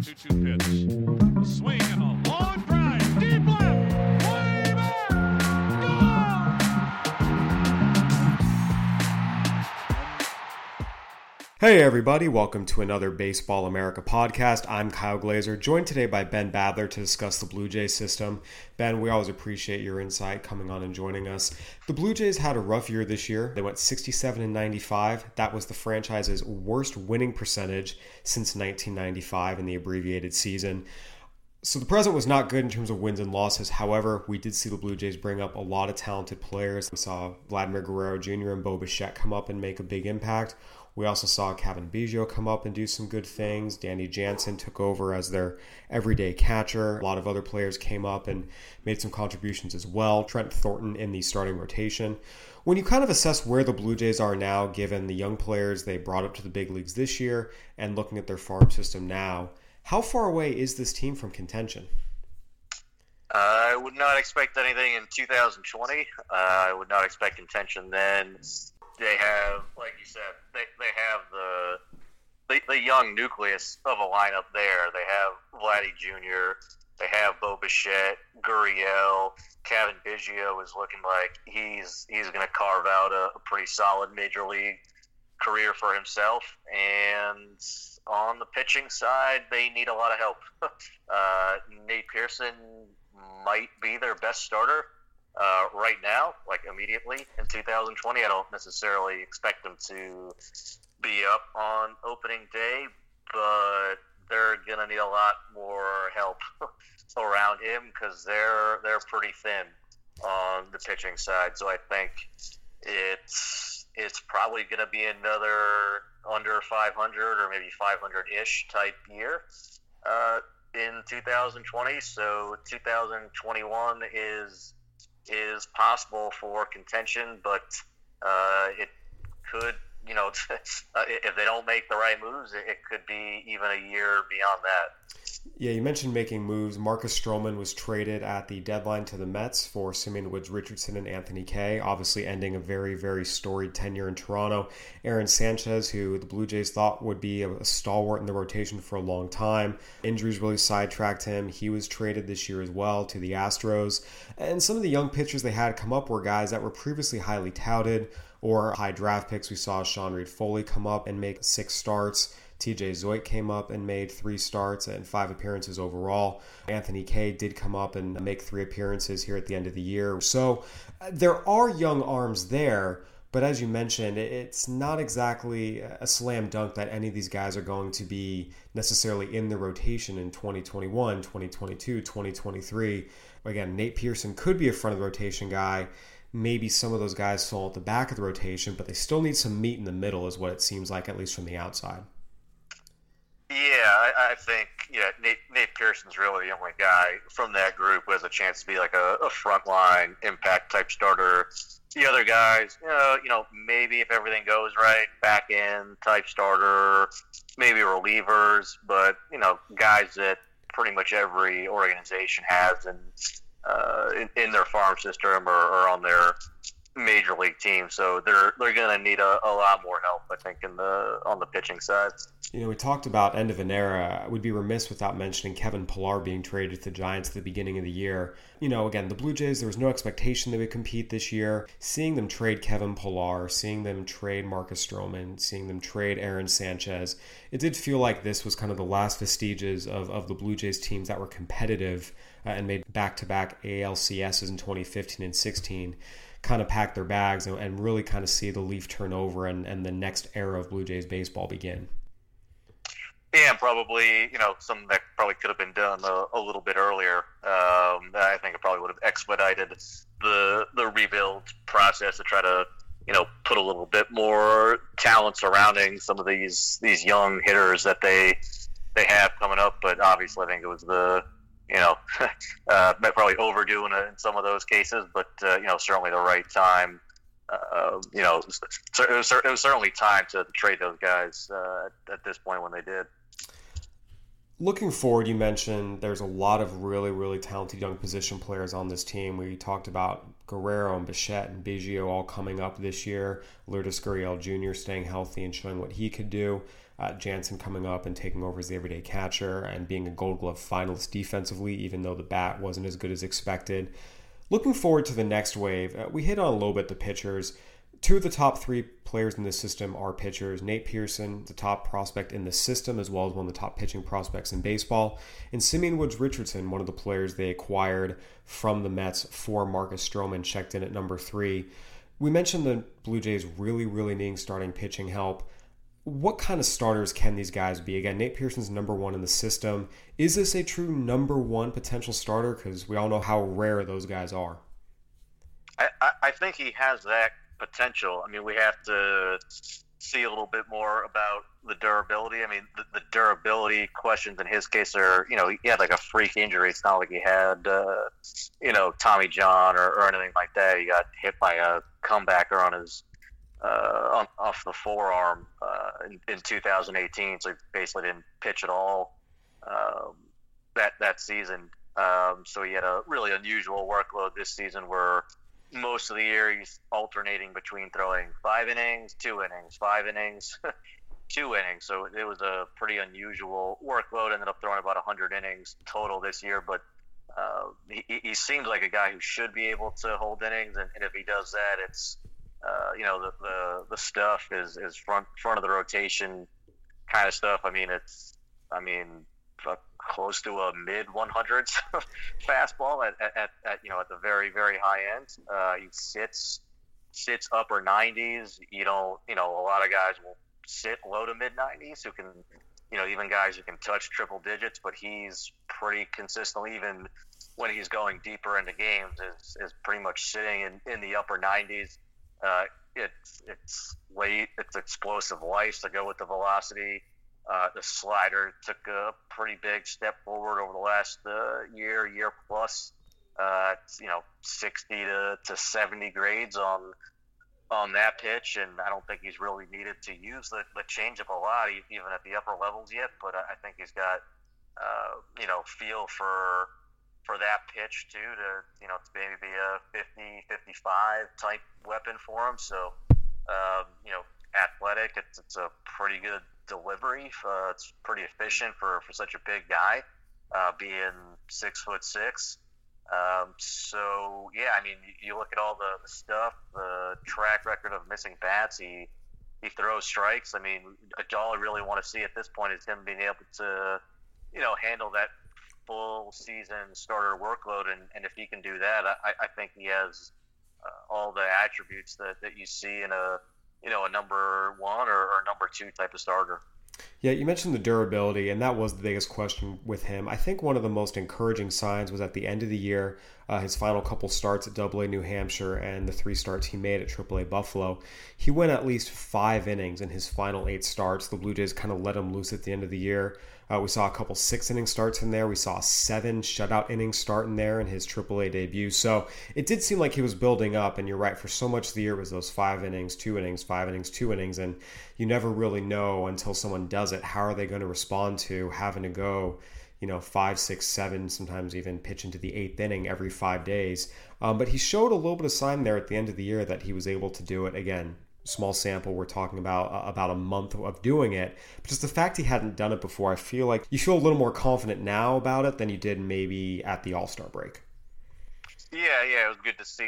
2-2 pitch. A swing and a long drive. Deep left. Way back. Gone! Hey everybody, welcome to another Baseball America podcast. I'm Kyle Glazer, joined today by Ben Badler to discuss the Blue Jays system. Ben, we always appreciate your insight coming on and joining us. The Blue Jays had a rough year this year. They went 67-95. That was the franchise's worst winning percentage since 1995 in the abbreviated season. So the present was not good in terms of wins and losses. However, we did see the Blue Jays bring up a lot of talented players. We saw Vladimir Guerrero Jr. and Bo Bichette come up and make a big impact. We also saw Cavan Biggio come up and do some good things. Danny Jansen took over as their everyday catcher. A lot of other players came up and made some contributions as well. Trent Thornton in the starting rotation. When you kind of assess where the Blue Jays are now, given the young players they brought up to the big leagues this year and looking at their farm system now, how far away is this team from contention? I would not expect anything in 2020. I would not expect contention then. They have, like you said, they have the young nucleus of a lineup there. They have Vladdy Jr., they have Bo Bichette, Gurriel, Cavan Biggio is looking like he's going to carve out a pretty solid major league career for himself. And on the pitching side, they need a lot of help. Nate Pearson might be their best starter. Right now, like immediately in 2020, I don't necessarily expect them to be up on opening day, but they're gonna need a lot more help around him because they're pretty thin on the pitching side. So I think it's probably gonna be another under 500 or maybe 500-ish type year in 2020. So 2021 is possible for contention, but it could, if they don't make the right moves, it could be even a year beyond that. Yeah, you mentioned making moves. Marcus Stroman was traded at the deadline to the Mets for Simeon Woods-Richardson and Anthony Kay, obviously ending a very, very storied tenure in Toronto. Aaron Sanchez, who the Blue Jays thought would be a stalwart in the rotation for a long time. Injuries really sidetracked him. He was traded this year as well to the Astros. And some of the young pitchers they had come up were guys that were previously highly touted or high draft picks. We saw Sean Reed-Foley come up and make 6 starts. TJ Zoit came up and made 3 starts and 5 appearances overall. Anthony Kay did come up and make 3 appearances here at the end of the year. So there are young arms there, but as you mentioned, it's not exactly a slam dunk that any of these guys are going to be necessarily in the rotation in 2021, 2022, 2023. Again, Nate Pearson could be a front of the rotation guy. Maybe some of those guys fall at the back of the rotation, but they still need some meat in the middle is what it seems like, at least from the outside. Yeah, I think Nate Pearson's really the only guy from that group who has a chance to be like a frontline impact type starter. The other guys, maybe if everything goes right, back end type starter, maybe relievers, but guys that pretty much every organization has in their farm system or on their major league team. So they're going to need a lot more help, I think, on the pitching side. We talked about end of an era. We'd be remiss without mentioning Kevin Pillar being traded to the Giants at the beginning of the year. Again, the Blue Jays, there was no expectation they would compete this year. Seeing them trade Kevin Pillar, seeing them trade Marcus Stroman, seeing them trade Aaron Sanchez, it did feel like this was kind of the last vestiges of the Blue Jays teams that were competitive and made back-to-back ALCSs in 2015 and 16. Kind of pack their bags and really kind of see the leaf turn over and the next era of Blue Jays baseball begin. Yeah, and probably, something that probably could have been done a little bit earlier. I think it probably would have expedited the rebuild process to try to, put a little bit more talent surrounding some of these young hitters that they have coming up. But obviously, I think it was probably overdoing it in some of those cases, but certainly the right time. It was certainly time to trade those guys at this point when they did. Looking forward, you mentioned there's a lot of really, really talented young position players on this team. We talked about Guerrero and Bichette and Biggio all coming up this year. Lourdes Gurriel Jr. staying healthy and showing what he could do. Jansen coming up and taking over as the everyday catcher and being a Gold Glove finalist defensively, even though the bat wasn't as good as expected. Looking forward to the next wave, we hit on a little bit the pitchers. Two of the top three players in the system are pitchers. Nate Pearson, the top prospect in the system, as well as one of the top pitching prospects in baseball. And Simeon Woods Richardson, one of the players they acquired from the Mets for Marcus Stroman, checked in at number 3. We mentioned the Blue Jays really, really needing starting pitching help. What kind of starters can these guys be? Again, Nate Pearson's number 1 in the system. Is this a true number 1 potential starter? Because we all know how rare those guys are. I think he has that potential. I mean, we have to see a little bit more about the durability. I mean, the durability questions in his case are, he had like a freak injury. It's not like he had, Tommy John or anything like that. He got hit by a comebacker on his off the forearm in 2018, so he basically didn't pitch at all that season. So he had a really unusual workload this season where most of the year he's alternating between throwing 5 innings, 2 innings, 5 innings, 2 innings. So it was a pretty unusual workload. Ended up throwing about 100 innings total this year, but he seems like a guy who should be able to hold innings, and if he does that, it's the stuff is front of the rotation kind of stuff. I mean, close to a mid 100s fastball at the very, very high end. He sits upper 90s. A lot of guys will sit low to mid 90s who can, even guys who can touch triple digits, but he's pretty consistently, even when he's going deeper into games, is pretty much sitting in the upper 90s. It's late. It's explosive life to go with the velocity. The slider took a pretty big step forward over the last year plus. 60 to 70 grades on that pitch, and I don't think he's really needed to use the changeup a lot, even at the upper levels yet. But I think he's got feel for that pitch too, to maybe be a 50-55 type weapon for him. So athletic, it's a pretty good delivery. It's pretty efficient for such a big guy, being 6'6". So yeah, I mean, you look at all the stuff, the track record of missing bats. He throws strikes. I mean, all I really want to see at this point is him being able to handle that full season starter workload, and if he can do that, I think he has all the attributes that you see in a number 1 or number 2 type of starter. Yeah, you mentioned the durability, and that was the biggest question with him. I think one of the most encouraging signs was at the end of the year, his final couple starts at AA New Hampshire and the 3 starts he made at AAA Buffalo. He went at least 5 innings in his final 8 starts. The Blue Jays kind of let him loose at the end of the year. We saw a couple 6-inning starts in there. We saw a 7 shutout innings start in there in his AAA debut. So it did seem like he was building up, and you're right, for so much of the year it was those 5 innings, 2 innings, 5 innings, 2 innings, and you never really know until someone does it, how are they going to respond to having to go 5, 6, 7, sometimes even pitch into the 8th inning every 5 days. But he showed a little bit of sign there at the end of the year that he was able to do it again. Small sample, we're talking about a month of doing it, but just the fact he hadn't done it before, I feel like you feel a little more confident now about it than you did maybe at the All-Star break. Yeah, it was good to see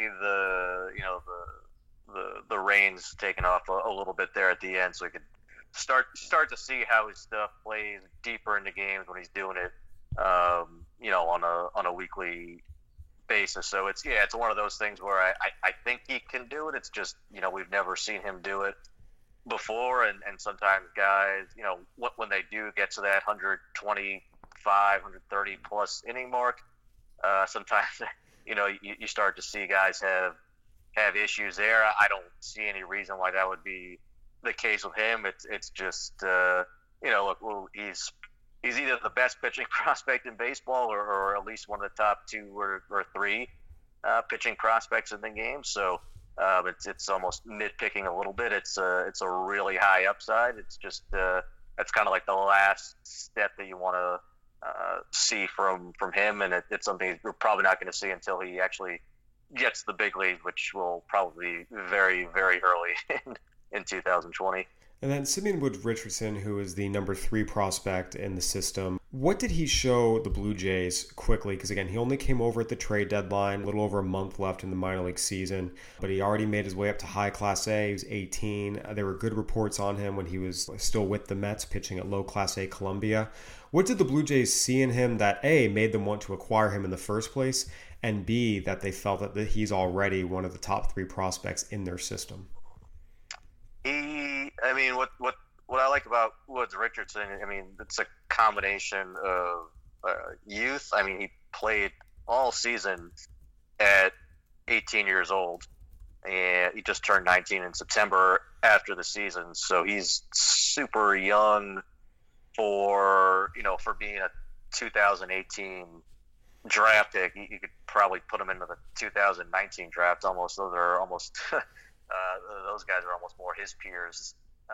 the reins taken off a little bit there at the end, so we could start to see how his stuff plays deeper into games when he's doing it, on a weekly basis. So it's one of those things where I think he can do it. It's just, we've never seen him do it before. And sometimes guys, when they do get to that 125, 130 plus inning mark, sometimes, you start to see guys have issues there. I don't see any reason why that would be the case with him. It's just, look, he's either the best pitching prospect in baseball or at least one of the top 2 or 3 pitching prospects in the game. So it's almost nitpicking a little bit. It's a really high upside. It's just that's kind of like the last step that you want see from him, and it's something we're probably not going to see until he actually gets the big league, which will probably be very, very early in 2020. And then Simeon Woods Richardson, who is the number 3 prospect in the system, what did he show the Blue Jays quickly? Because again, he only came over at the trade deadline, a little over a month left in the minor league season, but he already made his way up to high Class A. He was 18. There were good reports on him when he was still with the Mets, pitching at low Class A Columbia. What did the Blue Jays see in him that A, made them want to acquire him in the first place, and B, that they felt that he's already one of the top 3 prospects in their system? What I like about Woods Richardson, it's a combination of youth. He played all season at 18 years old, and he just turned 19 in September after the season. So he's super young for being a 2018 draft pick. You could probably put him into the 2019 draft almost. Those are almost those guys are almost more his peers.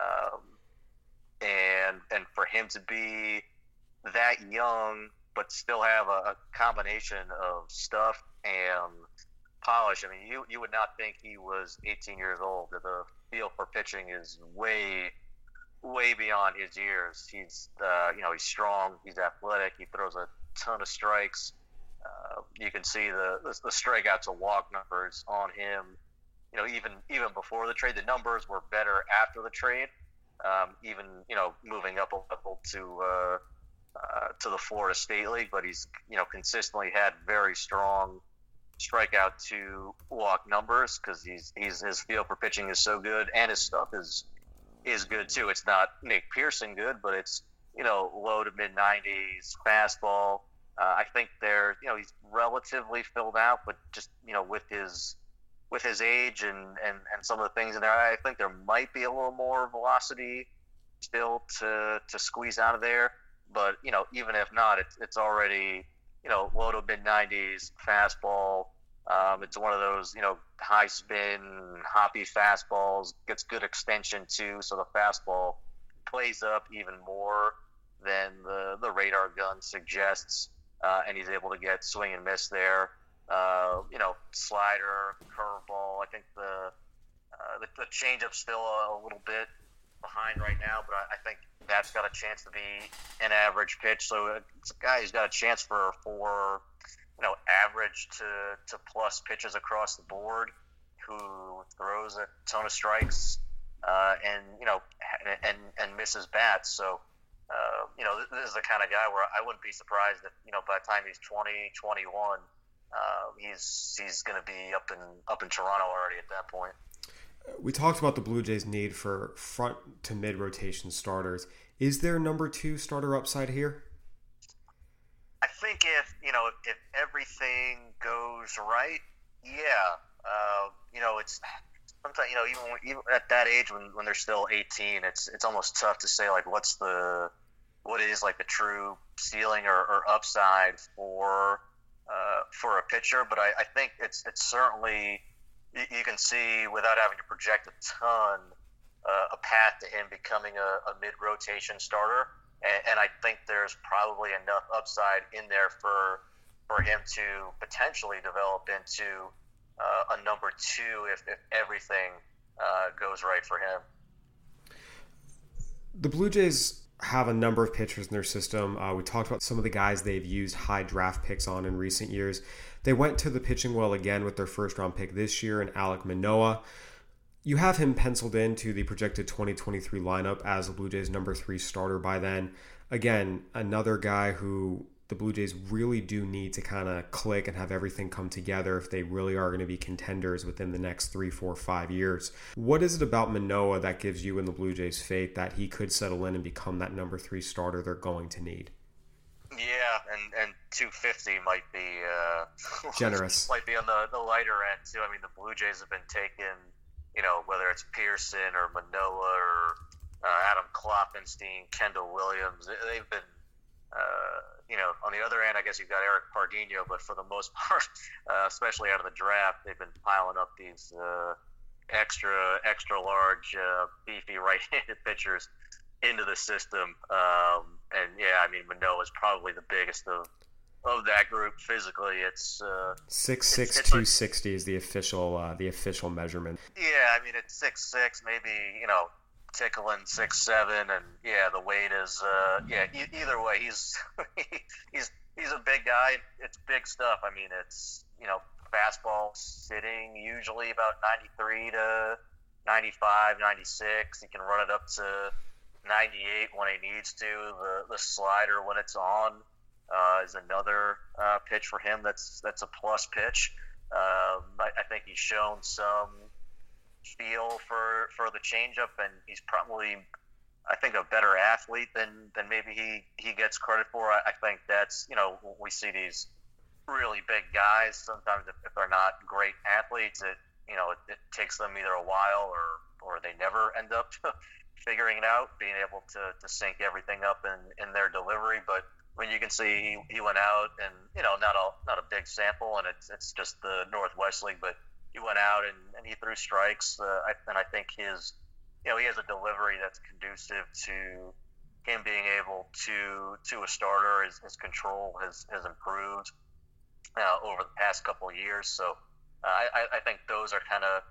And for him to be that young but still have a combination of stuff and polish, you would not think he was 18 years old. The feel for pitching is way beyond his years. He's he's strong, he's athletic, he throws a ton of strikes. You can see the strikeout to walk numbers on him. Even before the trade, the numbers were better after the trade. Even moving up a level to the Florida State League, but he's consistently had very strong strikeout to walk numbers because his feel for pitching is so good, and his stuff is good too. It's not Nick Pearson good, but it's low to mid 90s fastball. I think he's relatively filled out, but just with his age and some of the things in there, I think there might be a little more velocity still to squeeze out of there. But even if not, it's already low to mid 90s fastball. It's one of those high spin, hoppy fastballs. Gets good extension too, so the fastball plays up even more than the radar gun suggests, and he's able to get swing and miss there. Slider, curveball. I think the changeup's still a little bit behind right now, but I think that's got a chance to be an average pitch. So it's a guy who's got a chance for average to plus pitches across the board, who throws a ton of strikes and misses bats. So this is the kind of guy where I wouldn't be surprised if by the time he's 20, 21. He's going to be up in Toronto already at that point. We talked about the Blue Jays' need for front to mid rotation starters. Is there number 2 starter upside here? I think if everything goes right, yeah. It's sometimes even at that age when they're still 18, it's almost tough to say like what is like the true ceiling or upside for a pitcher, but I think it's certainly, you can see without having to project a ton, a path to him becoming a mid-rotation starter, and I think there's probably enough upside in there for him to potentially develop into a number 2 if everything goes right for him. The Blue Jays have a number of pitchers in their system. We talked about some of the guys they've used high draft picks on in recent years. They went to the pitching well again with their first round pick this year in Alek Manoah. You have him penciled into the projected 2023 lineup as the Blue Jays' number 3 starter by then. Again, another guy who the Blue Jays really do need to kind of click and have everything come together if they really are going to be contenders within the next 3, 4, 5 years. What is it about Manoah that gives you and the Blue Jays faith that he could settle in and become that number 3 starter they're going to need? Yeah, and 250 might be generous. Might be on the lighter end too. The Blue Jays have been taking, whether it's Pearson or Manoah or Adam Klopfenstein, Kendall Williams. They've been on the other end, I guess you've got Eric Pardinho, but for the most part, especially out of the draft, they've been piling up these extra large, beefy right-handed pitchers into the system. And yeah, I mean, Manoah is probably the biggest of that group physically. It's 6'6", it's 260 is the official measurement. yeah, I mean, it's 6'6", maybe, you know, tickling 6'7", and yeah, the weight is either way, he's he's a big guy. It's big stuff. I mean, it's, you know, fastball sitting usually about 93 to 95, 96. He can run it up to 98 when he needs to. The slider, when it's on, is another pitch for him. That's a plus pitch. I think he's shown some feel for the changeup, and he's probably, I think, a better athlete than maybe he gets credit for. I think that's, you know, we see these really big guys. Sometimes if they're not great athletes, it takes them either a while or they never end up figuring it out, being able to sync everything up in their delivery. But when you can see he went out, and, you know, not a big sample, and it's just the Northwest League, but he went out and he threw strikes. And I think his, you know, he has a delivery that's conducive to him being able to a starter. His control has improved over the past couple of years. So I think those are kind of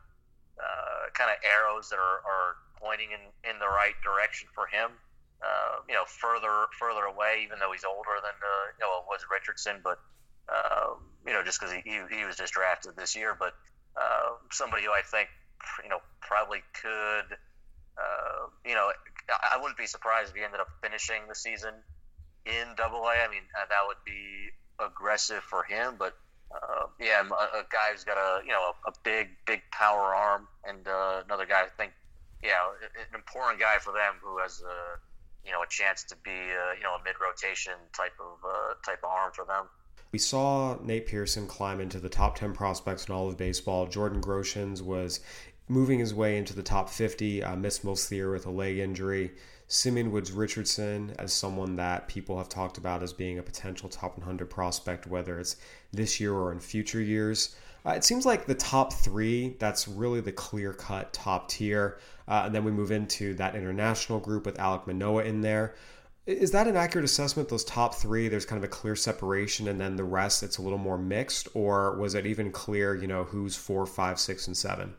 arrows that are pointing in the right direction for him. You know, further away, even though he's older than Woods Richardson, but you know, just because he was just drafted this year, but somebody who I think, you know, probably could, you know, I wouldn't be surprised if he ended up finishing the season in Double-A. I mean, that would be aggressive for him, but yeah, a guy who's got a big power arm, and another guy, I think, yeah, an important guy for them who has a chance to be a mid-rotation type of arm for them. We saw Nate Pearson climb into the top 10 prospects in all of baseball. Jordan Groshans was moving his way into the top 50, missed most of the year with a leg injury. Simeon Woods Richardson, as someone that people have talked about as being a potential top 100 prospect, whether it's this year or in future years. It seems like the top three, that's really the clear-cut top tier. And then we move into that international group with Alek Manoah in there. Is that an accurate assessment, those top three? There's kind of a clear separation, and then the rest, it's a little more mixed? Or was it even clear, you know, who's 4, 5, 6, and 7?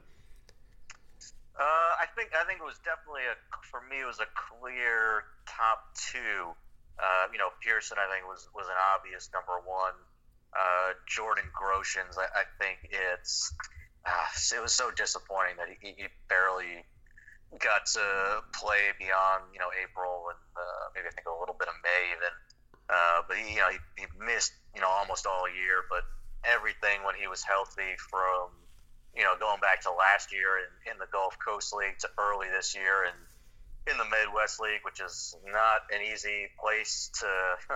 I think it was definitely for me, it was a clear top two. You know, Pearson, I think, was an obvious number one. Jordan Groshans, I think it was so disappointing that he barely got to play beyond, you know, April and maybe I think a little bit of May even. But he missed, you know, almost all year. But everything when he was healthy, from, you know, going back to last year in the Gulf Coast League to early this year and in the Midwest League, which is not an easy place to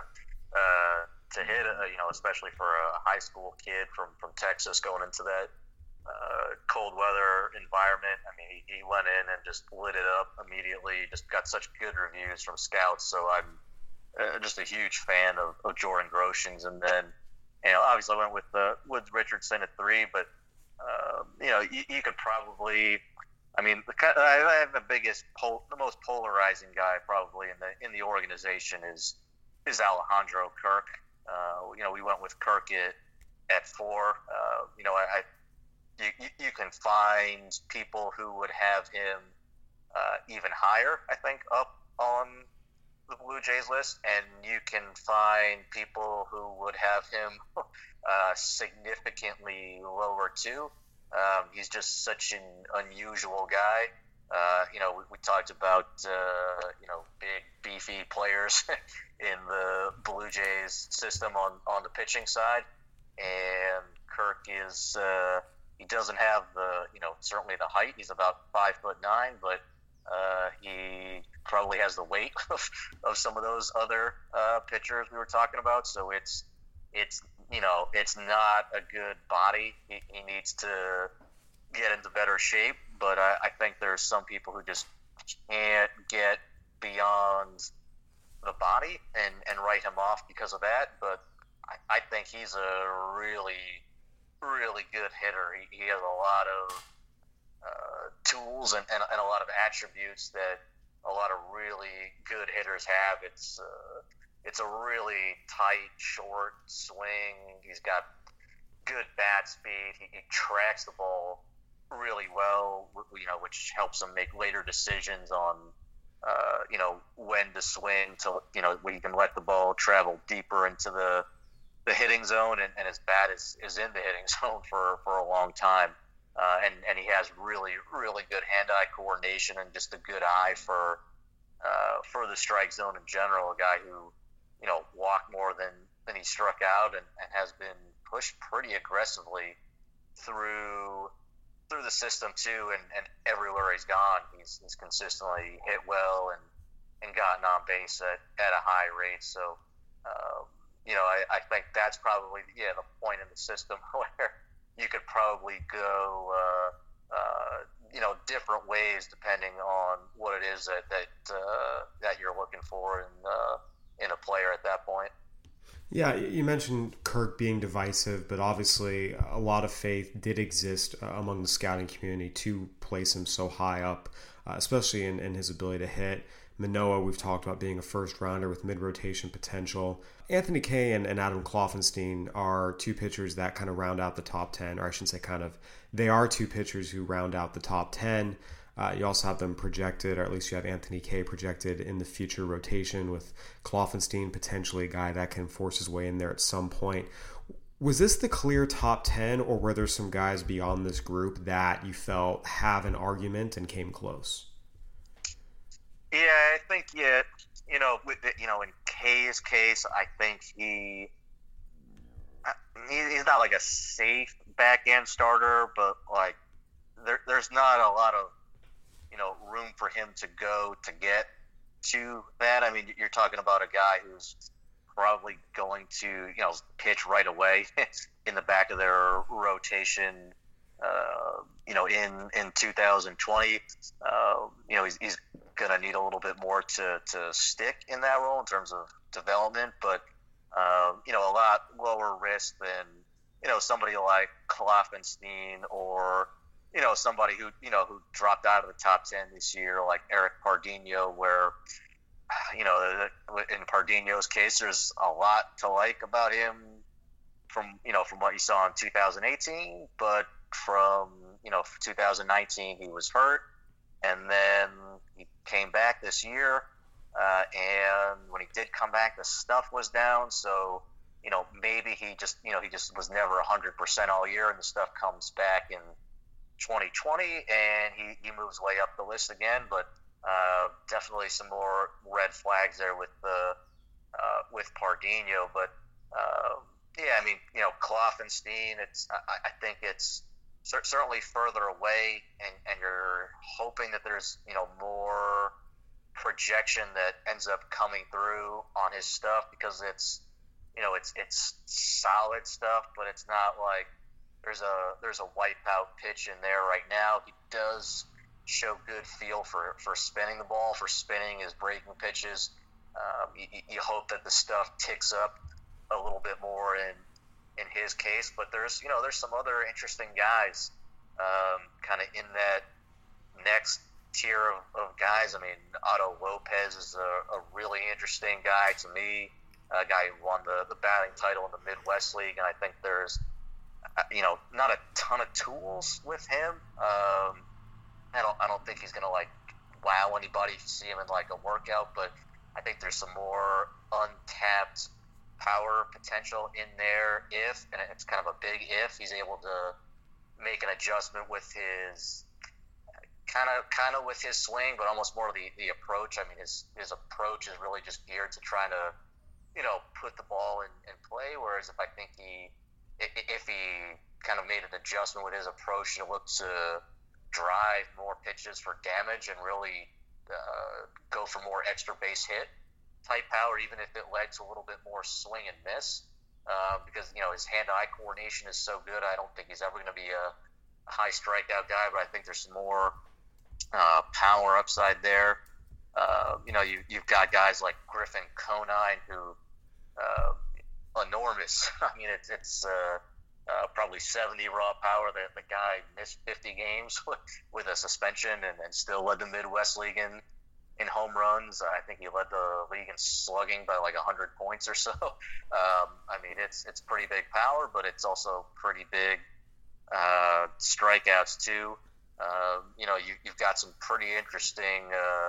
hit, you know, especially for a high school kid from Texas going into that cold weather environment. I mean, he went in and just lit it up immediately. Just got such good reviews from scouts. So I'm just a huge fan of Jordan Groshans. And then, you know, obviously I went with Woods Richardson at 3, but you know, you could probably, I mean, I have the most polarizing guy probably in the organization is Alejandro Kirk. You know, we went with Kirk at 4. You know, you can find people who would have him even higher, I think, up on the Blue Jays list, and you can find people who would have him significantly lower too. He's just such an unusual guy. You know, we talked about you know, big beefy players in the Blue Jays system on the pitching side, and Kirk is he doesn't have certainly the height. He's about 5'9", but he probably has the weight of some of those other pitchers we were talking about. So it's you know, it's not a good body. He needs to get into better shape, but I think there's some people who just can't get beyond the body and write him off because of that. But I think he's a really, really good hitter. He has a lot of tools and a lot of attributes that a lot of really good hitters have. It's a really tight, short swing. He's got good bat speed. He tracks the ball really well, which helps him make later decisions on, when to swing to, where you can let the ball travel deeper into the hitting zone, and his bat is in the hitting zone for a long time. And he has really, really good hand-eye coordination and just a good eye for the strike zone in general. A guy who, walked more than he struck out, and has been pushed pretty aggressively through the system too. And everywhere he's gone, he's consistently hit well and gotten on base at a high rate. So, I think that's probably the point in the system where you could probably go, different ways depending on what it is that you're looking for in a player at that point. Yeah, you mentioned Kirk being divisive, but obviously a lot of faith did exist among the scouting community to place him so high up, especially in his ability to hit. Manoah, we've talked about being a first-rounder with mid-rotation potential. Anthony Kay and Adam Kloffenstein are two pitchers that kind of round out the top 10, or I shouldn't say kind of. They are two pitchers who round out the top 10. You also have them projected, or at least you have Anthony Kay projected in the future rotation, with Kloffenstein potentially a guy that can force his way in there at some point. Was this the clear top 10, or were there some guys beyond this group that you felt have an argument and came close? Yeah, I think, in Kay's case, I think he's not like a safe back-end starter, but like there's not a lot of, room for him to go to get to that. I mean, you're talking about a guy who's probably going to, pitch right away in the back of their rotation, in 2020. He's going to need a little bit more to stick in that role in terms of development, but, a lot lower risk than, somebody like Kloffenstein or, somebody who dropped out of the top 10 this year, like Eric Pardinho, where, in Pardinho's case, there's a lot to like about him from what you saw in 2018, but from, 2019, he was hurt, and then he came back this year, and when he did come back, the stuff was down, so, maybe he just was never 100% all year, and the stuff comes back in 2020, and he moves way up the list again. But definitely some more red flags there with with Pardinho. But Kloffenstein, I think it's certainly further away, and you're hoping that there's more projection that ends up coming through on his stuff, because it's solid stuff, but it's not like there's a wipeout pitch in there right now. He does show good feel for spinning the ball, for spinning his breaking pitches. You hope that the stuff ticks up a little bit more in his case, but there's some other interesting guys kind of in that next tier of guys. I mean, Otto Lopez is a really interesting guy to me, a guy who won the batting title in the Midwest League, and I think there's not a ton of tools with him. I don't think he's gonna like wow anybody if you see him in like a workout, but I think there's some more untapped power potential in there and it's kind of a big if he's able to make an adjustment with his kind of with his swing, but almost more the approach. I mean, his approach is really just geared to trying to put the ball in play, whereas if he kind of made an adjustment with his approach to look to drive more pitches for damage and really go for more extra base hit type power, even if it led to a little bit more swing and miss, because his hand-eye coordination is so good. I don't think he's ever going to be a high strikeout guy, but I think there's some more power upside there. You've got guys like Griffin Conine who enormous. I mean, it's probably 70 raw power. The guy missed 50 games with a suspension and still led the Midwest League in in home runs. I think he led the league in slugging by like 100 points or so. I mean, it's pretty big power, but it's also pretty big strikeouts too. You've got some pretty interesting,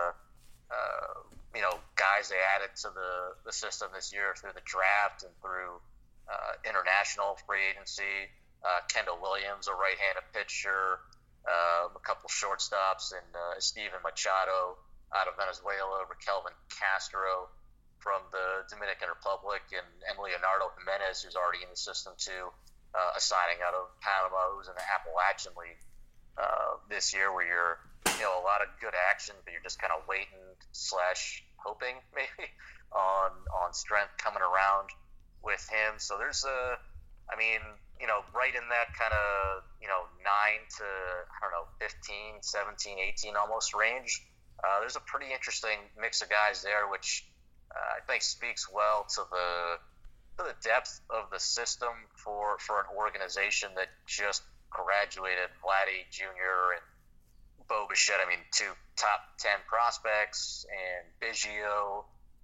guys they added to the system this year through the draft and through international free agency. Kendall Williams, a right-handed pitcher, a couple shortstops, and Steven Machado out of Venezuela, Raquelvin Castro from the Dominican Republic, and Leonardo Jimenez, who's already in the system too, a signing out of Panama, who's in the Appalachian League this year, where you're a lot of good action, but you're just kind of waiting / hoping maybe on strength coming around with him. So there's right in that kind of 9 to 15, 17, 18 almost range. There's a pretty interesting mix of guys there, which I think speaks well to the depth of the system for an organization that just graduated Vladdy Jr. and Bo Bichette. I mean, 2 top 10 prospects, and Biggio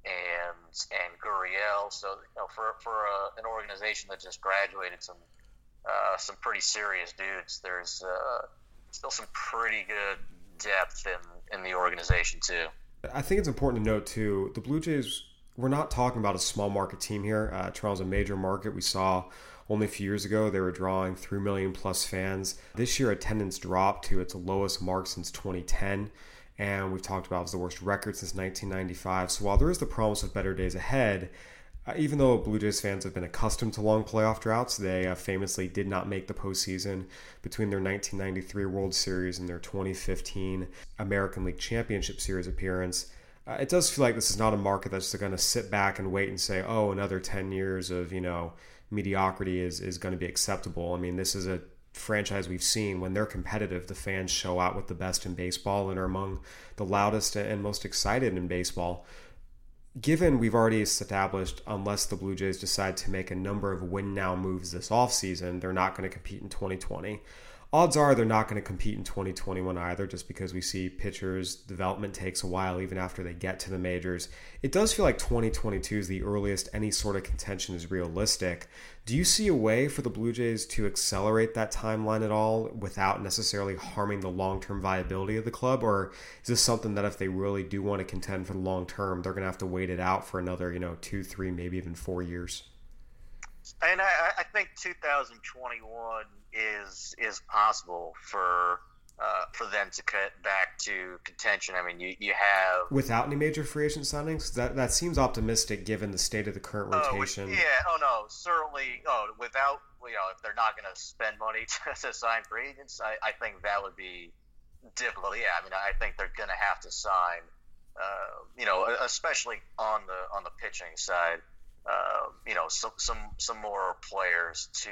and Gurriel. So for an organization that just graduated some pretty serious dudes, there's still some pretty good depth in the organization too. I think it's important to note too, the Blue Jays, we're not talking about a small market team here. Toronto's a major market. We saw only a few years ago they were drawing 3 million plus fans. This year attendance dropped to its lowest mark since 2010, and we've talked about it was the worst record since 1995. So while there is the promise of better days ahead, even though Blue Jays fans have been accustomed to long playoff droughts, they famously did not make the postseason between their 1993 World Series and their 2015 American League Championship Series appearance. It does feel like this is not a market that's going to sit back and wait and say, oh, another 10 years of, mediocrity is going to be acceptable. I mean, this is a franchise we've seen when they're competitive, the fans show out with the best in baseball and are among the loudest and most excited in baseball. Given we've already established, unless the Blue Jays decide to make a number of win-now moves this offseason, they're not going to compete in 2020. Odds are they're not going to compete in 2021 either, just because we see pitchers' development takes a while even after they get to the majors. It does feel like 2022 is the earliest any sort of contention is realistic. Do you see a way for the Blue Jays to accelerate that timeline at all without necessarily harming the long-term viability of the club? Or is this something that if they really do want to contend for the long term, they're going to have to wait it out for another 2, 3, maybe even 4 years? And I think 2021 is possible for them to cut back to contention. I mean, you have without any major free agent signings. That seems optimistic given the state of the current rotation. Certainly. Without if they're not going to spend money to sign free agents, I think that would be difficult. Yeah, I mean, I think they're going to have to sign. Especially on the pitching side. Some more players to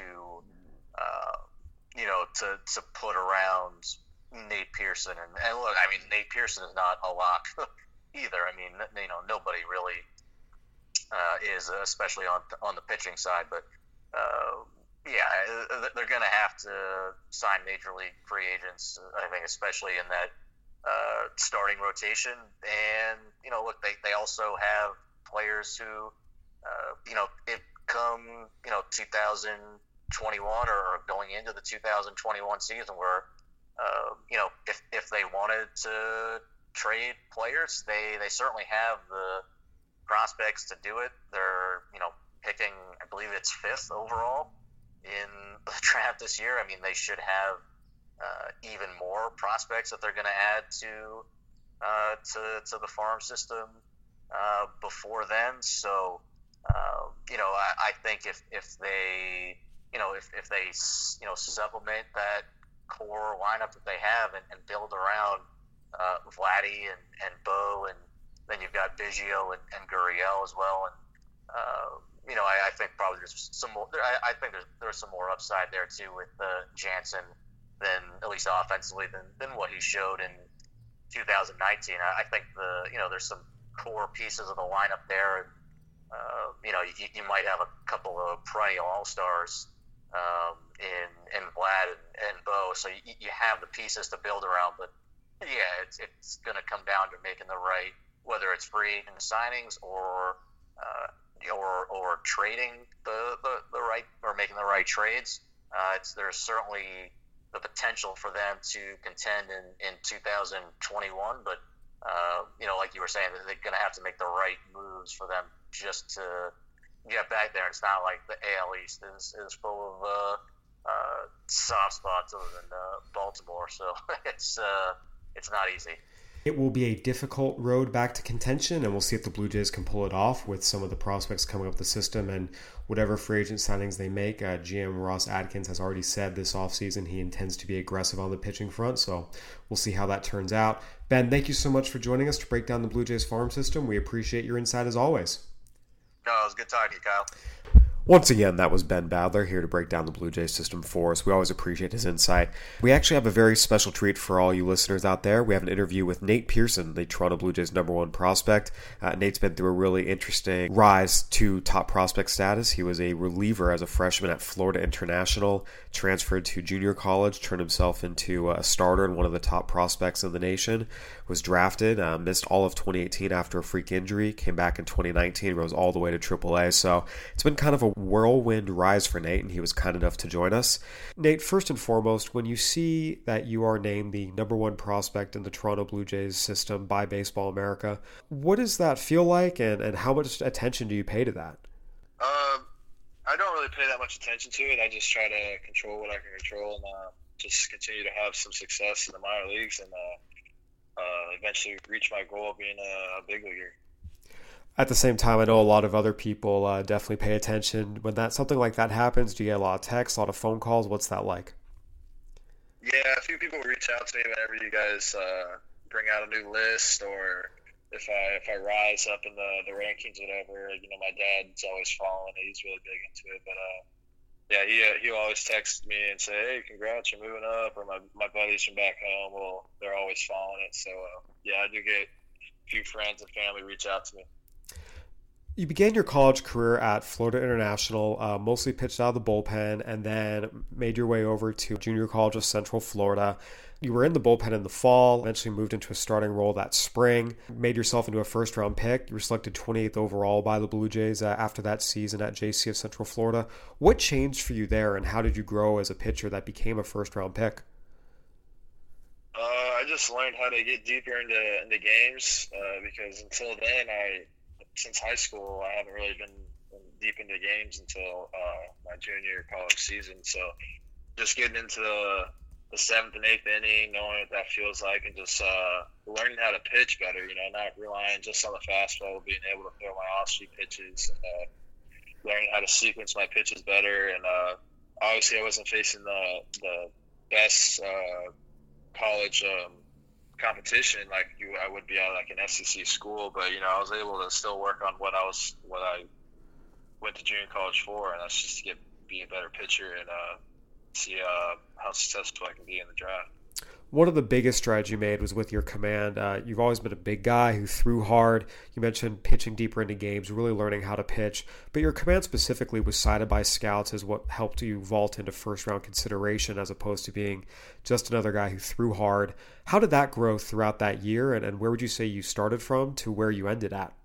put around Nate Pearson and look, I mean, Nate Pearson is not a lock either. I mean, nobody really is, especially on the pitching side. But they're going to have to sign major league free agents. I think, especially in that starting rotation. And look, they also have players who. It come 2021 or going into the 2021 season, where if they wanted to trade players, they certainly have the prospects to do it. They're picking, I believe it's 5th overall in the draft this year. I mean, they should have even more prospects that they're going to add to the farm system before then. So. I think if they supplement that core lineup that they have and build around Vladdy and Bo, and then you've got Biggio and Gurriel as well, and I think probably there's some more. I think there's some more upside there too with Jansen than at least offensively than what he showed in 2019. I think there's some core pieces of the lineup there. You might have a couple of perennial all-stars in Vlad and Bo, so you have the pieces to build around. But yeah, it's going to come down to making the right whether it's free agent signings or trading the right or making the right trades. There's certainly the potential for them to contend in 2021, but like you were saying, they're going to have to make the right moves for them just to get back there. It's not like the AL East is full of soft spots other than Baltimore, so it's not easy. It will be a difficult road back to contention, and we'll see if the Blue Jays can pull it off with some of the prospects coming up the system and whatever free agent signings they make. GM Ross Atkins has already said this offseason he intends to be aggressive on the pitching front, so we'll see how that turns out. Ben, thank you so much for joining us to break down the Blue Jays farm system. We appreciate your insight as always. No, it was good talking to you, Kyle. Once again, that was Ben Badler here to break down the Blue Jays system for us. We always appreciate his insight. We actually have a very special treat for all you listeners out there. We have an interview with Nate Pearson, the Toronto Blue Jays #1 prospect. Nate's been through a really interesting rise to top prospect status. He was a reliever as a freshman at Florida International, transferred to junior college, turned himself into a starter and one of the top prospects in the nation, was drafted, missed all of 2018 after a freak injury, came back in 2019, rose all the way to AAA. So it's been kind of a whirlwind rise for Nate, and he was kind enough to join us. Nate, first and foremost, when you see that you are named the #1 prospect in the Toronto Blue Jays system by Baseball America, what does that feel like, and how much attention do you pay to that? I don't really pay that much attention to it. I just try to control what I can control and just continue to have some success in the minor leagues and eventually reach my goal of being a big leaguer. At the same time, I know a lot of other people definitely pay attention. When something like that happens, do you get a lot of texts, a lot of phone calls? What's that like? Yeah, a few people reach out to me whenever you guys bring out a new list, or if I rise up in the rankings, whatever. My dad's always following it. He's really big into it. But he'll always text me and say, "Hey, congrats, you're moving up." Or my buddies from back home, well, they're always following it. So I do get a few friends and family reach out to me. You began your college career at Florida International, mostly pitched out of the bullpen, and then made your way over to Junior College of Central Florida. You were in the bullpen in the fall, eventually moved into a starting role that spring, made yourself into a first-round pick. You were selected 28th overall by the Blue Jays after that season at JC of Central Florida. What changed for you there, and how did you grow as a pitcher that became a first-round pick? I just learned how to get deeper into games because until then, since high school, I haven't really been deep into games until my junior college season. So just getting into the 7th and 8th inning, knowing what that feels like, and just learning how to pitch better, not relying just on the fastball, being able to throw my off-speed pitches, learning how to sequence my pitches better. And obviously I wasn't facing the best college competition like I would be at like an SEC school, but I was able to still work on what I went to junior college for, and that's just to be a better pitcher and see how successful I can be in the draft. One of the biggest strides you made was with your command. You've always been a big guy who threw hard. You mentioned pitching deeper into games, really learning how to pitch. But your command specifically was cited by scouts as what helped you vault into first-round consideration as opposed to being just another guy who threw hard. How did that grow throughout that year, and where would you say you started from to where you ended at?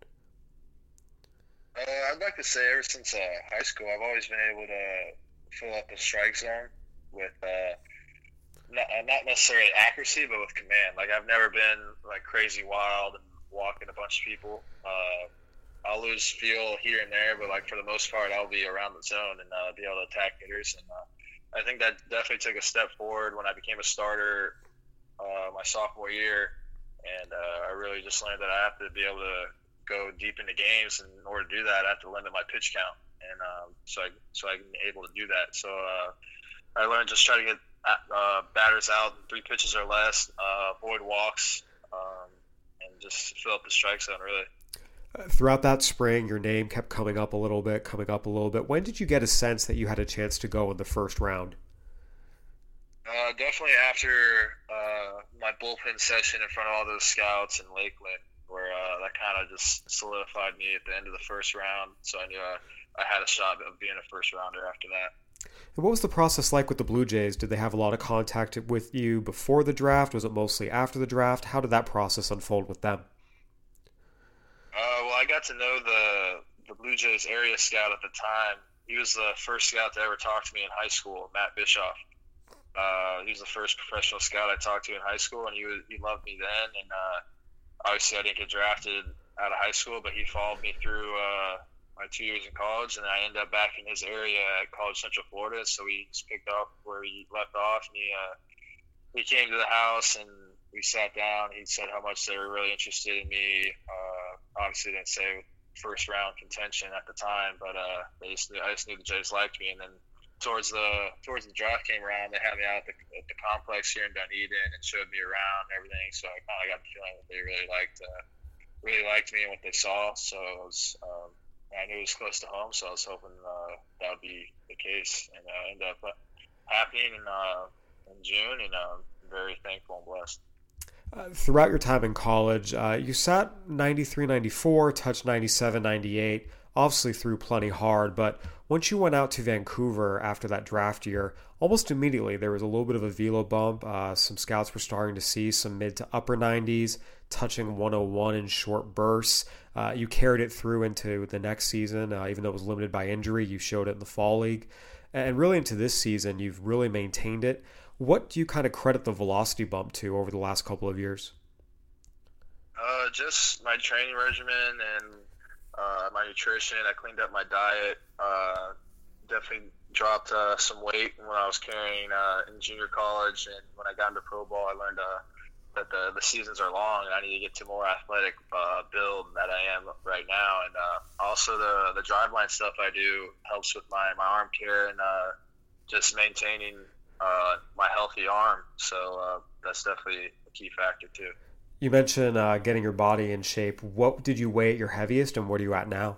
I'd like to say ever since high school, I've always been able to fill up the strike zone with not necessarily accuracy, but with command. Like, I've never been like crazy wild and walking a bunch of people. I'll lose feel here and there, but like for the most part, I'll be around the zone and be able to attack hitters. And I think that definitely took a step forward when I became a starter my sophomore year. And I really just learned that I have to be able to go deep into games, and in order to do that, I have to limit my pitch count. And so I can be able to do that. So I learned just try to get batters out 3 pitches or less, avoid walks, and just fill up the strike zone, really. Throughout that spring, your name kept coming up a little bit. When did you get a sense that you had a chance to go in the first round? Definitely after my bullpen session in front of all those scouts in Lakeland, where that kind of just solidified me at the end of the first round. So I knew I had a shot of being a first rounder after that. And what was the process like with the Blue Jays? Did they have a lot of contact with you before the draft? Was it mostly after the draft? How did that process unfold with them? I got to know the Blue Jays area scout at the time. He was the first scout to ever talk to me in high school, Matt Bischoff. He was the first professional scout I talked to in high school, and he loved me then. And obviously, I didn't get drafted out of high school, but he followed me through my 2 years in college, and I ended up back in his area at College Central Florida. So we just picked up where he left off, and he came to the house and we sat down. He said how much they were really interested in me. Obviously, didn't say first round contention at the time, but I just knew the Jays liked me. And then towards the draft came around, they had me out at the complex here in Dunedin and showed me around and everything. So I kind of got the feeling that they really liked me and what they saw. So it was, I knew it was close to home, so I was hoping that would be the case, and ended up happening in June, and I'm very thankful and blessed. Throughout your time in college, you sat 93, 94, touched 97, 98, obviously threw plenty hard, but once you went out to Vancouver after that draft year, almost immediately there was a little bit of a velo bump. Some scouts were starting to see some mid to upper 90s, touching 101 in short bursts. You carried it through into the next season, even though it was limited by injury. You showed it in the fall league. And really into this season, you've really maintained it. What do you kind of credit the velocity bump to over the last couple of years? Just my training regimen and my nutrition. I cleaned up my diet. Definitely dropped some weight when I was carrying in junior college, and when I got into pro ball, I learned that the seasons are long, and I need to get to more athletic build that I am right now. And also the driveline stuff I do helps with my arm care and just maintaining my healthy arm. So that's definitely a key factor too. You mentioned getting your body in shape. What did you weigh at your heaviest, and where are you at now?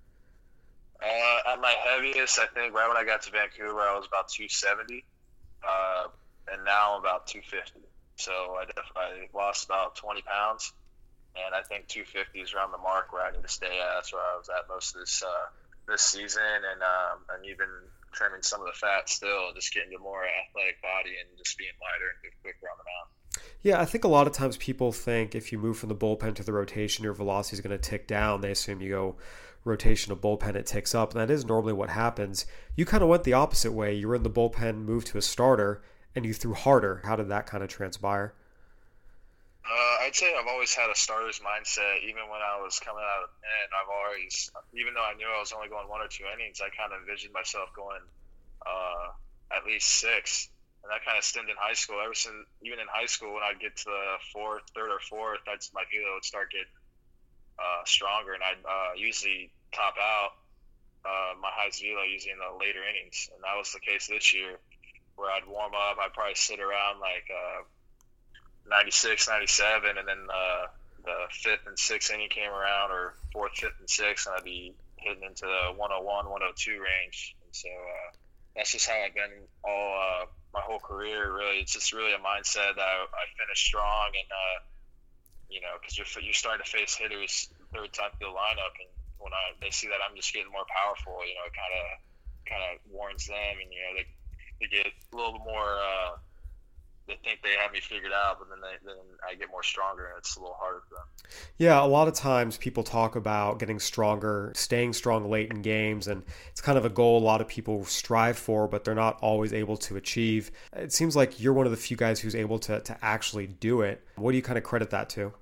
At my heaviest, I think right when I got to Vancouver, I was about 270, and now I'm about 250. So I lost about 20 pounds, and I think 250 is around the mark where I need to stay at. That's where I was at most of this season, and I'm even trimming some of the fat still, just getting to more athletic body and just being lighter and quicker on the mound. Yeah, I think a lot of times people think if you move from the bullpen to the rotation, your velocity is going to tick down. They assume you go rotation to bullpen, it ticks up, and that is normally what happens. You kind of went the opposite way. You were in the bullpen, moved to a starter, and you threw harder. How did that kind of transpire? I'd say I've always had a starter's mindset. Even when I was coming out of the pen, I've always, even though I knew I was only going 1 or 2 innings, I kind of envisioned myself going at least 6. And that kind of stemmed in high school. Ever since, even in high school, when I'd get to the third or fourth, my velo would start getting stronger, and I'd usually top out my highest velo usually in the later innings. And that was the case this year, where I'd warm up. I'd probably sit around like 96, 97, and then the 5th and 6th inning came around, or 4th, 5th, and 6th, and I'd be hitting into the 101, 102 range. And so that's just how I've been all my whole career. Really, it's just really a mindset that I finish strong, and because you're starting to face hitters third time through the lineup, and when they see that I'm just getting more powerful, it kind of warns them, and they get a little bit more. They think they have me figured out, but then I get more stronger, and it's a little harder for them. Yeah, a lot of times people talk about getting stronger, staying strong late in games, and it's kind of a goal a lot of people strive for, but they're not always able to achieve. It seems like you're one of the few guys who's able to actually do it. What do you kind of credit that to?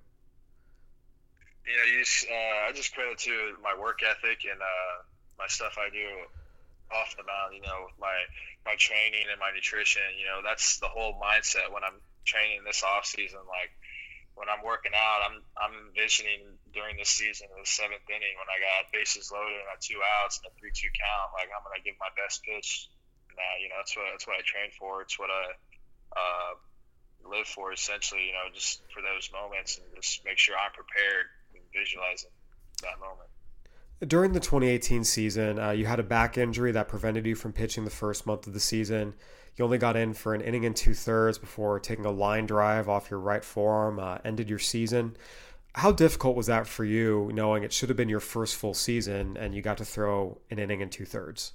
I just credit to my work ethic and my stuff I do off the mound, with my training and my nutrition. That's the whole mindset when I'm training this off season. Like when I'm working out, I'm envisioning during this season, the 7th inning, when I got bases loaded and I had 2 outs and a 3-2 count, like I'm gonna give my best pitch. And that's what I train for. It's what I live for, essentially. Just for those moments, and just make sure I'm prepared and visualizing that moment. During the 2018 season, you had a back injury that prevented you from pitching the first month of the season. You only got in for an inning and 2/3 before taking a line drive off your right forearm, ended your season. How difficult was that for you, knowing it should have been your first full season and you got to throw an inning and 2/3?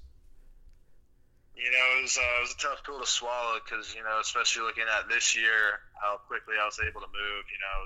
It was a tough pill to swallow because, especially looking at this year, how quickly I was able to move.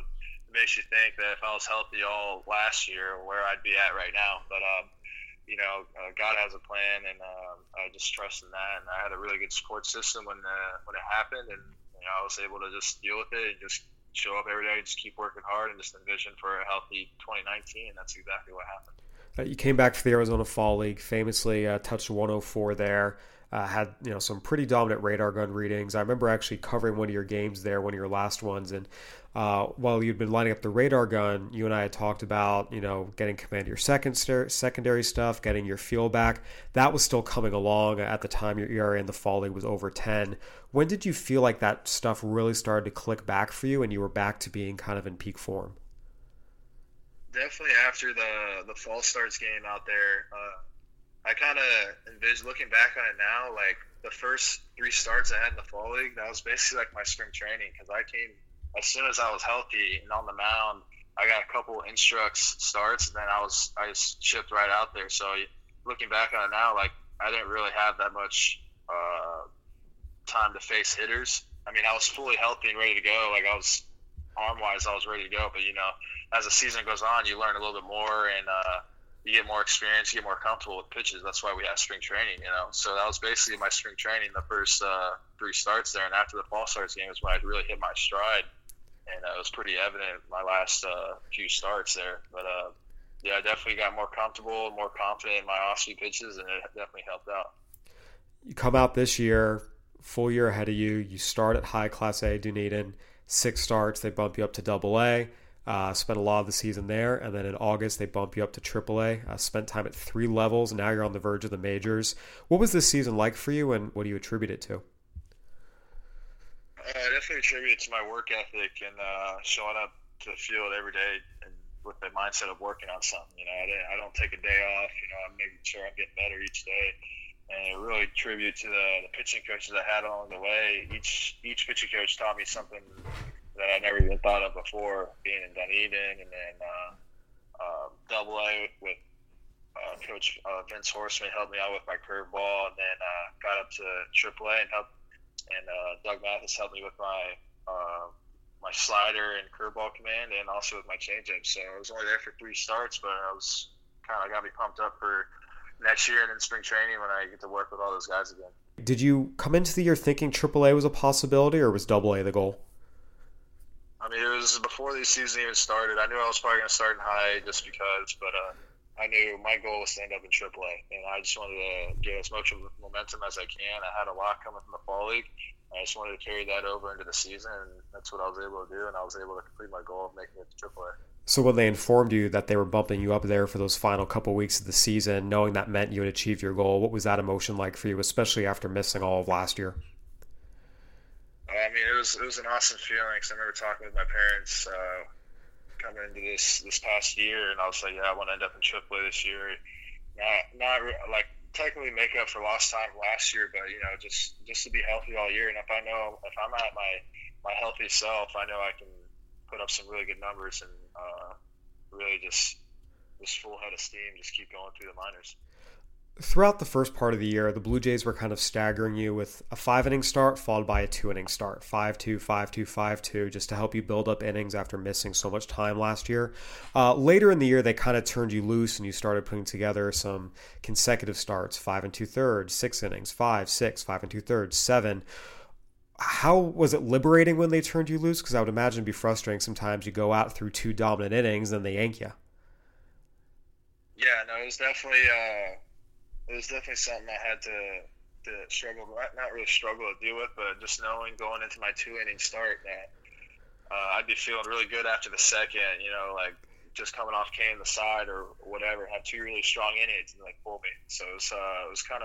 it makes you think that if I was healthy all last year, where I'd be at right now. But God has a plan, and I just trust in that. And I had a really good support system when it happened, and I was able to just deal with it and just show up every day, just keep working hard, and just envision for a healthy 2019. And that's exactly what happened. You came back for the Arizona Fall League, famously touched 104 there. Had some pretty dominant radar gun readings. I remember actually covering one of your games there, one of your last ones, and while you'd been lining up the radar gun, you and I had talked about getting command of your secondary stuff, getting your feel back. That was still coming along at the time. Your ERA in the Fall League was over 10. When did you feel like that stuff really started to click back for you, and you were back to being kind of in peak form? Definitely after the Fall Starts game out there. I kind of envision, looking back on it now, like the first 3 starts I had in the Fall League, that was basically like my spring training, because I came as soon as I was healthy and on the mound. I got a couple instructs starts, and then I just shipped right out there. So looking back on it now, like I didn't really have that much time to face hitters. I mean, I was fully healthy and ready to go. Like I was arm-wise, I was ready to go. But as the season goes on, you learn a little bit more, and you get more experience, you get more comfortable with pitches. That's why we have spring training, So that was basically my spring training, the first 3 starts there. And after the Fall Starts game was when I really hit my stride. And it was pretty evident my last few starts there. But, I definitely got more comfortable, more confident in my off-speed pitches, and it definitely helped out. You come out this year, full year ahead of you. You start at high Class A Dunedin, 6 starts. They bump you up to Double-A. Spent a lot of the season there, and then in August they bump you up to AAA. Spent time at 3 levels, and now you're on the verge of the majors. What was this season like for you, and what do you attribute it to? I definitely attribute it to my work ethic and showing up to the field every day and with the mindset of working on something. I don't take a day off. I'm making sure I'm getting better each day. And it really tribute to the pitching coaches I had along the way. Each pitching coach taught me something that I never even thought of before, being in Dunedin, and then Double-A with Coach Vince Horseman helped me out with my curveball, and then got up to AAA and Doug Mathis helped me with my slider and curveball command, and also with my changeup. So I was only there for 3 starts, but I was got me pumped up for next year and in spring training when I get to work with all those guys again. Did you come into the year thinking AAA was a possibility, or was Double-A the goal? I mean, it was before the season even started. I knew I was probably going to start in high just because, but I knew my goal was to end up in AAA, and I just wanted to get as much momentum as I can. I had a lot coming from the Fall League. I just wanted to carry that over into the season, and that's what I was able to do, and I was able to complete my goal of making it to AAA. So when they informed you that they were bumping you up there for those final couple weeks of the season, knowing that meant you had achieved your goal, what was that emotion like for you, especially after missing all of last year? I mean, it was an awesome feeling. Cause I remember talking with my parents coming into this past year, and I was like, "Yeah, I want to end up in AAA this year." Not like technically make up for lost time last year, but just to be healthy all year. And if I'm at my healthy self, I know I can put up some really good numbers and really just full head of steam, just keep going through the minors. Throughout the first part of the year, the Blue Jays were kind of staggering you with a 5-inning start followed by a 2-inning start, 5-2, 5-2, 5-2, just to help you build up innings after missing so much time last year. Later in the year, they kind of turned you loose and you started putting together some consecutive starts, 5 2/3, 6 innings, 5, 6, 5 2/3, 7. How was it liberating when they turned you loose? Because I would imagine it'd be frustrating sometimes. You go out through 2 dominant innings, then they yank you. Yeah, no, it was definitely something I had to struggle, not really struggle to deal with, but just knowing going into my 2-inning start that I'd be feeling really good after the second, like just coming off K in the side or whatever, have 2 really strong innings and pull me. So it was kind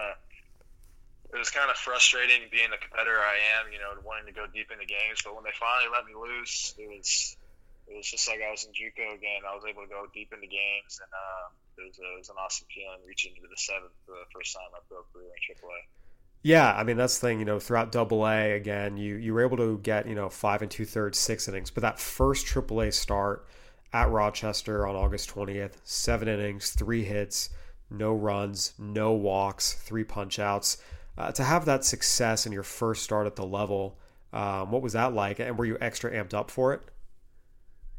of frustrating being the competitor I am, wanting to go deep into games. But when they finally let me loose, it was just like I was in JUCO again. I was able to go deep into games, and it was an awesome feeling reaching into the 7th for the first time I broke through in AAA. Yeah, I mean, that's the thing, throughout Double-A, again, you were able to get, 5 2/3, 6 innings. But that first AAA start at Rochester on August 20th, 7 innings, 3 hits, no runs, no walks, 3 punch-outs. To have that success in your first start at the level, what was that like? And were you extra amped up for it?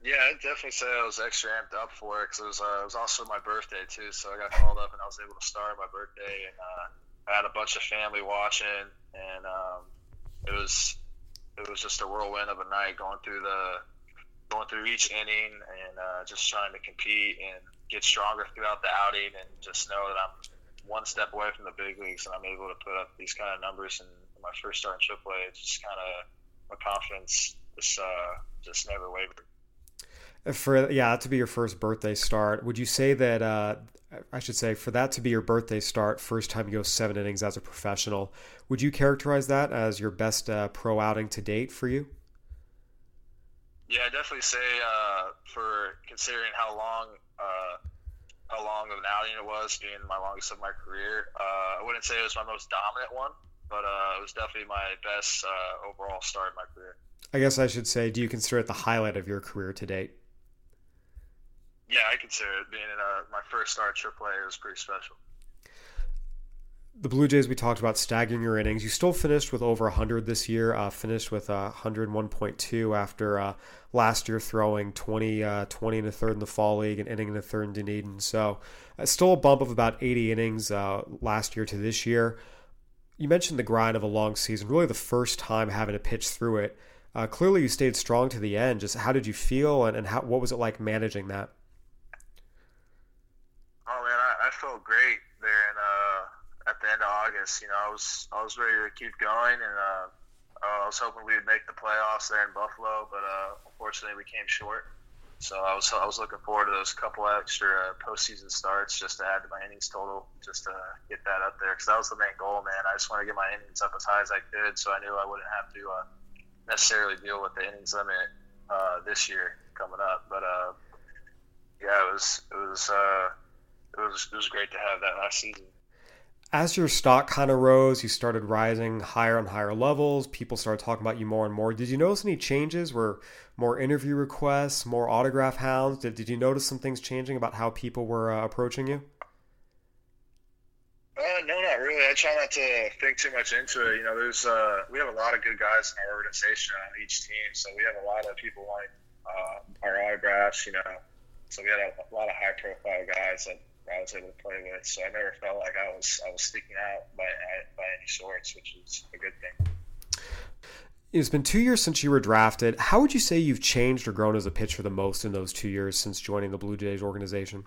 Yeah, I'd definitely say I was extra amped up for it because it was also my birthday too. So I got called up and I was able to start my birthday, and I had a bunch of family watching, and it was just a whirlwind of a night going through each inning and just trying to compete and get stronger throughout the outing, and just know that I'm one step away from the big leagues and I'm able to put up these kind of numbers in my first start in AAA. It's just kind of my confidence just never wavered. To be your first birthday start, would you say that I should say for that to be your birthday start, first time you go 7 innings as a professional, would you characterize that as your best pro outing to date for you? Yeah, I definitely say for considering how long of an outing it was, being my longest of my career, I wouldn't say it was my most dominant one, but it was definitely my best overall start in my career. I guess I should say, do you consider it the highlight of your career to date? Yeah, I consider it. Being in my first start at AAA, it was pretty special. The Blue Jays, we talked about staggering your innings. You still finished with over 100 this year, finished with 101.2 after last year throwing 20 and a third in the Fall League, an inning and a third in Dunedin. So still a bump of about 80 innings last year to this year. You mentioned the grind of a long season, really the first time having to pitch through it. Clearly you stayed strong to the end. Just how did you feel, and what was it like managing that? Oh man, I felt great there at the end of August. You know, I was ready to keep going, and I was hoping we would make the playoffs there in Buffalo, but unfortunately we came short. So I was looking forward to those couple extra postseason starts just to add to my innings total, just to get that up there, because that was the main goal, man. I just want to get my innings up as high as I could, so I knew I wouldn't have to necessarily deal with the innings limit this year coming up. But yeah, it was great to have that last season. As your stock kind of rose, you started rising higher and higher levels. People started talking about you more and more. Did you notice any changes? Were more interview requests, more autograph hounds? Did you notice some things changing about how people were approaching you? No, not really. I try not to think too much into it. You know, we have a lot of good guys in our organization on each team, so we have a lot of people wanting our autographs. You know, so we had a lot of high-profile guys that I was able to play with. So I never felt like I was sticking out by any sorts, which is a good thing. It's been 2 years since you were drafted. How would you say you've changed or grown as a pitcher the most in those 2 years since joining the Blue Jays organization?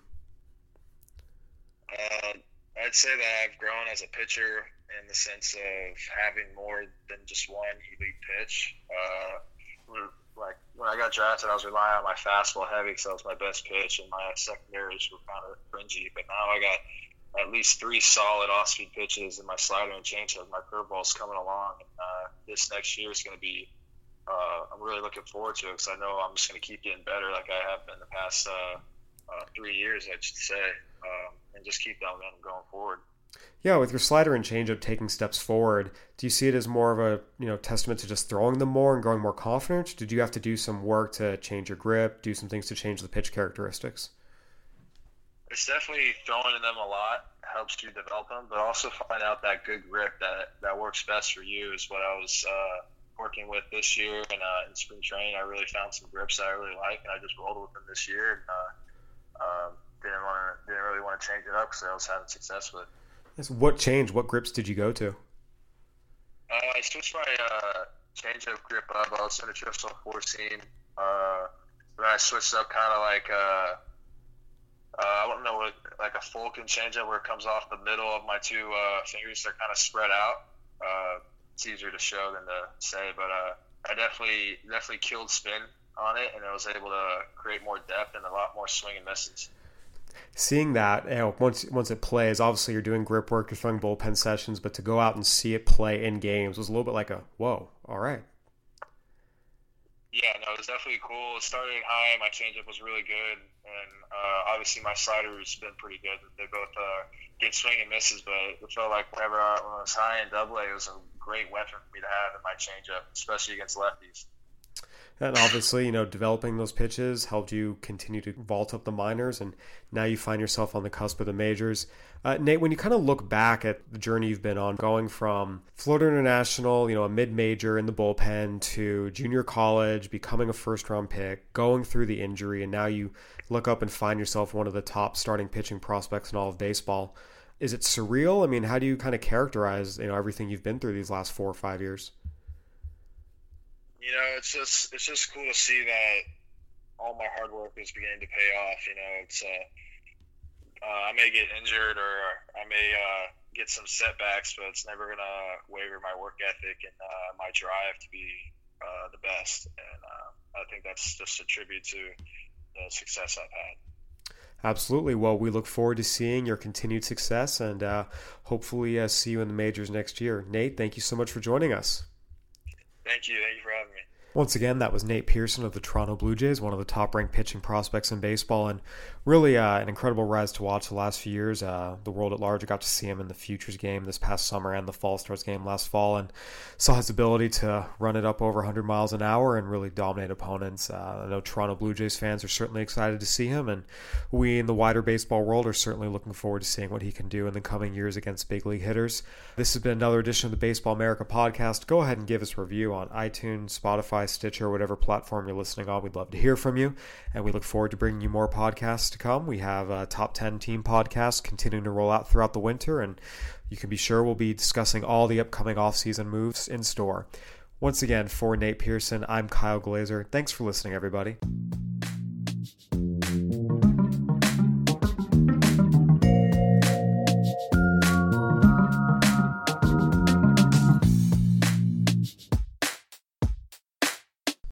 I'd say that I've grown as a pitcher in the sense of having more than just one elite pitch. Like when I got drafted, I was relying on my fastball heavy because that was my best pitch, and my secondaries were kind of fringy. But now I got at least 3 solid off-speed pitches, and my slider and changeup, my curveball's coming along. And this next year is going to be I'm really looking forward to it because I know I'm just going to keep getting better like I have been the past 3 years, I should say, and just keep that momentum going forward. Yeah, with your slider and changeup taking steps forward, do you see it as more of a testament to just throwing them more and growing more confident? Did you have to do some work to change your grip, do some things to change the pitch characteristics? It's definitely throwing in them a lot helps you develop them, but also find out that good grip that works best for you is what I was working with this year. And in spring training, I really found some grips that I really like, and I just rolled with them this year. And didn't really want to change it up because I was having success with it. Yes, what changed? What grips did you go to? I switched my changeup grip up. I was in a traditional 4-seam. Then I switched up kind of like I don't know, like a Fulton changeup where it comes off the middle of my 2 fingers. They're kind of spread out. It's easier to show than to say, but I definitely killed spin on it, and I was able to create more depth and a lot more swing and misses. Seeing that, once it plays, obviously you're doing grip work, you're throwing bullpen sessions, but to go out and see it play in games was a little bit like a, whoa, all right. Yeah, no, it was definitely cool. It started high, my changeup was really good, and obviously my slider has been pretty good. They both get swing and misses, but it felt like when I was high in AA, it was a great weapon for me to have in my changeup, especially against lefties. And obviously, developing those pitches helped you continue to vault up the minors, and now you find yourself on the cusp of the majors. Nate, when you kind of look back at the journey you've been on, going from Florida International, a mid-major in the bullpen, to junior college, becoming a first-round pick, going through the injury, and now you look up and find yourself one of the top starting pitching prospects in all of baseball. Is it surreal? I mean, how do you kind of characterize, everything you've been through these last 4 or 5 years? It's just cool to see that all my hard work is beginning to pay off. It's I may get injured or I may get some setbacks, but it's never gonna waver my work ethic and my drive to be the best. And I think that's just a tribute to the success I've had. Absolutely. Well, we look forward to seeing your continued success and hopefully see you in the majors next year. Nate, thank you so much for joining us. Thank you. Thank you for having me. Once again, that was Nate Pearson of the Toronto Blue Jays, one of the top-ranked pitching prospects in baseball, and really an incredible rise to watch the last few years. The world at large, I got to see him in the Futures game this past summer and the Fall Stars game last fall, and saw his ability to run it up over 100 miles an hour and really dominate opponents. I know Toronto Blue Jays fans are certainly excited to see him, and we in the wider baseball world are certainly looking forward to seeing what he can do in the coming years against big league hitters. This has been another edition of the Baseball America podcast. Go ahead and give us a review on iTunes, Spotify, Stitcher, whatever platform you're listening on. We'd love to hear from you, and we look forward to bringing you more podcasts to come. We have a top 10 team podcast continuing to roll out throughout the winter, and you can be sure we'll be discussing all the upcoming off-season moves in store. Once again, for Nate Pearson, I'm Kyle Glazer. Thanks for listening, everybody.